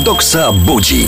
Doksa budzi.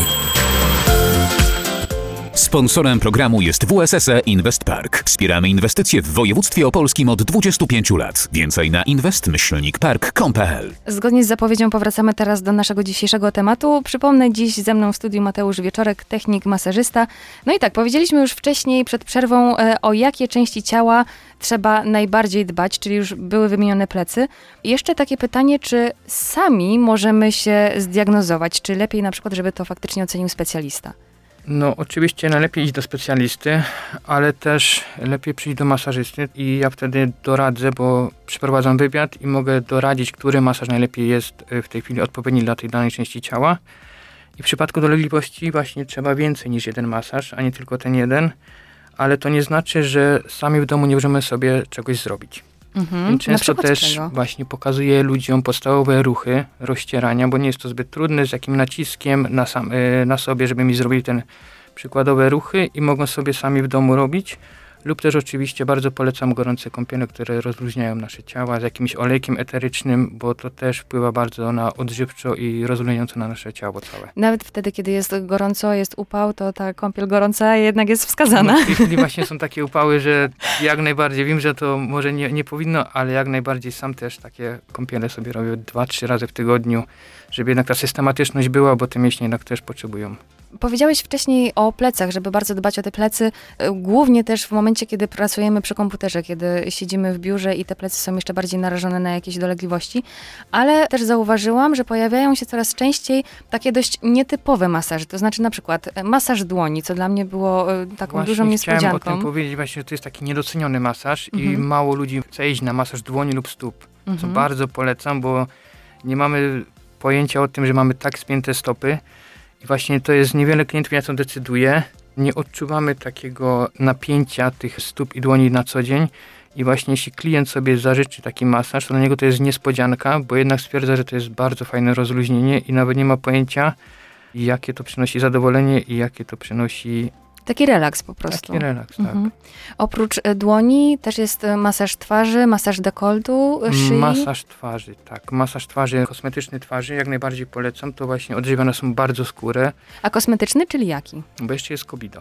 Sponsorem programu jest WSSE Invest Park. Wspieramy inwestycje w województwie opolskim od 25 lat. Więcej na invest-park.pl. Zgodnie z zapowiedzią powracamy teraz do naszego dzisiejszego tematu. Przypomnę, dziś ze mną w studiu Mateusz Wieczorek, technik, masażysta. No i tak, powiedzieliśmy już wcześniej przed przerwą, o jakie części ciała trzeba najbardziej dbać, czyli już były wymienione plecy. I jeszcze takie pytanie, czy sami możemy się zdiagnozować, czy lepiej na przykład, żeby to faktycznie ocenił specjalista? No oczywiście najlepiej iść do specjalisty, ale też lepiej przyjść do masażysty i ja wtedy doradzę, bo przeprowadzam wywiad i mogę doradzić, który masaż najlepiej jest w tej chwili odpowiedni dla tej danej części ciała. I w przypadku dolegliwości właśnie trzeba więcej niż jeden masaż, a nie tylko ten jeden, ale to nie znaczy, że sami w domu nie możemy sobie czegoś zrobić. I często też właśnie pokazuję ludziom podstawowe ruchy rozcierania, bo nie jest to zbyt trudne, z jakim naciskiem na sobie, żeby mi zrobili ten przykładowe ruchy i mogą sobie sami w domu robić. Lub też oczywiście bardzo polecam gorące kąpiele, które rozluźniają nasze ciała z jakimś olejkiem eterycznym, bo to też wpływa bardzo na odżywczo i rozluźniająco na nasze ciało całe. Nawet wtedy, kiedy jest gorąco, jest upał, to ta kąpiel gorąca jednak jest wskazana. No, w tej chwili właśnie są takie upały, że jak najbardziej, wiem, że to może nie powinno, ale jak najbardziej sam też takie kąpiele sobie robię 2-3 razy w tygodniu, żeby jednak ta systematyczność była, bo te mięśnie jednak też potrzebują. Powiedziałeś wcześniej o plecach, żeby bardzo dbać o te plecy, głównie też w momencie, kiedy pracujemy przy komputerze, kiedy siedzimy w biurze i te plecy są jeszcze bardziej narażone na jakieś dolegliwości, ale też zauważyłam, że pojawiają się coraz częściej takie dość nietypowe masaże, to znaczy na przykład masaż dłoni, co dla mnie było taką właśnie dużą niespodzianką. Chciałem o tym powiedzieć właśnie, że to jest taki niedoceniony masaż i mało ludzi chce iść na masaż dłoni lub stóp, co bardzo polecam, bo nie mamy pojęcia o tym, że mamy tak spięte stopy. I właśnie to jest niewiele klientów, na co decyduje. Nie odczuwamy takiego napięcia tych stóp i dłoni na co dzień. I właśnie jeśli klient sobie zażyczy taki masaż, to dla niego to jest niespodzianka, bo jednak stwierdza, że to jest bardzo fajne rozluźnienie i nawet nie ma pojęcia, jakie to przynosi zadowolenie i jakie to przynosi... Taki relaks po prostu. Taki relaks, tak. Oprócz dłoni też jest masaż twarzy, masaż dekoltu, szyi. Masaż twarzy, tak. Masaż twarzy, kosmetyczny twarzy, jak najbardziej polecam. To właśnie odżywiane są bardzo skórę. A kosmetyczny, czyli jaki? Bo jeszcze jest Kobido.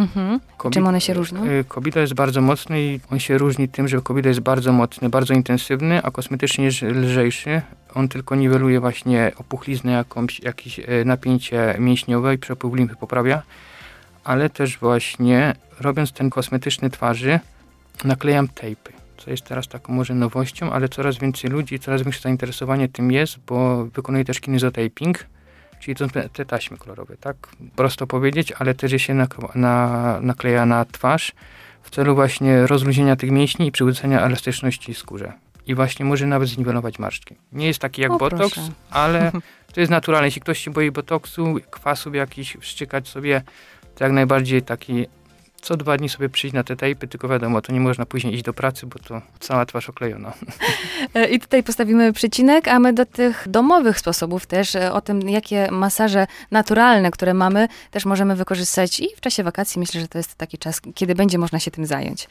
Czym one się różnią? Kobido jest bardzo mocny i on się różni tym, że Kobido jest bardzo mocny, bardzo intensywny, a kosmetyczny jest lżejszy. On tylko niweluje właśnie opuchliznę, jakieś napięcie mięśniowe i przepływ limfy poprawia. Ale też właśnie robiąc ten kosmetyczny twarzy naklejam tejpy, co jest teraz taką może nowością, ale coraz więcej ludzi, coraz większe zainteresowanie tym jest, bo wykonuję też kinezotaping, czyli to te taśmy kolorowe, tak? Prosto powiedzieć, ale też je się nakleja na twarz w celu właśnie rozluźnienia tych mięśni i przywrócenia elastyczności skórze. I właśnie może nawet zniwelować marszczki. Nie jest taki jak botoks, ale to jest naturalne. Jeśli ktoś się boi botoksu, kwasów jakiś, wszczykać sobie, to jak najbardziej taki co 2 dni sobie przyjść na te tejpy, tylko wiadomo, to nie można później iść do pracy, bo to cała twarz oklejona. I tutaj postawimy przecinek, a my do tych domowych sposobów też, o tym, jakie masaże naturalne, które mamy, też możemy wykorzystać i w czasie wakacji. Myślę, że to jest taki czas, kiedy będzie można się tym zająć.